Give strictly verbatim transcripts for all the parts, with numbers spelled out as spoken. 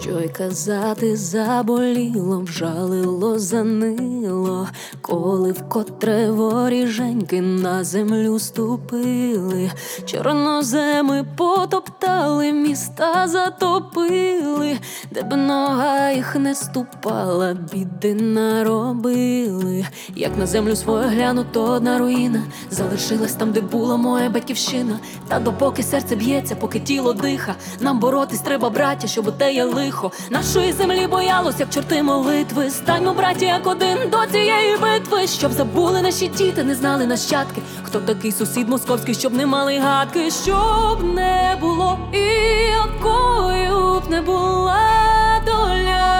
Що й казати, заболіло, вжалило, занило, коли вкотре воріженьки на землю ступили, чорноземи потоптали, міста затопили, де б нога їх не ступала, біди наробили. Як на землю свою гляну, то одна руїна залишилась там, де була моя батьківщина. Та допоки серце б'ється, поки тіло диха, нам боротись треба, браття, щоб отеє лихо нашої землі боялось, як чорти молитви. Станьмо, браті, як один до цієї битви, щоб забули наші діти, не знали нащадки, хто такий сусід московський, щоб не мали гадки, щоб не було і якою б не була доля.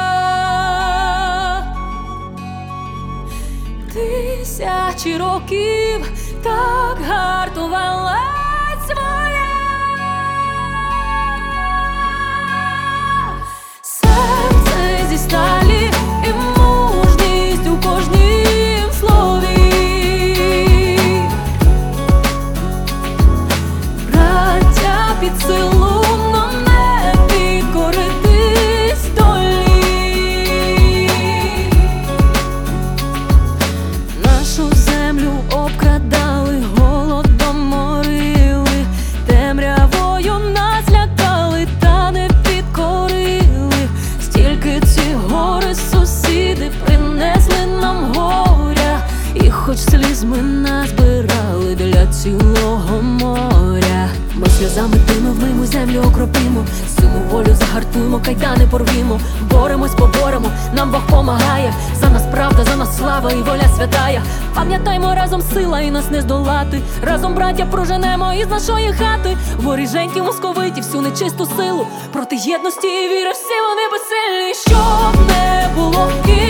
Тисячі років так гартувала своя. Серце зі сталі і мужність у кожнім слові. Браття, під силу нам не підкоритись долі. Нашу землю обкрадали, голодом морили, темрявою нас лякали, та не підкорили. Стільки ці гори сусіди принесли нам горя, і хоч сліз ми назбирали для цілого моря. Ми сльозами тими вмиймо, землю окропімо, силу волю загартуємо, кайдани порвімо. Боремось, поборемо, нам Бог помагає. За нас правда, за нас слава і воля святая. Пам'ятаймо, разом сила і нас не здолати. Разом, браття, проженемо із нашої хати воріженьки московиті, всю нечисту силу. Проти єдності і віри всі вони безсильні. Щоб не було і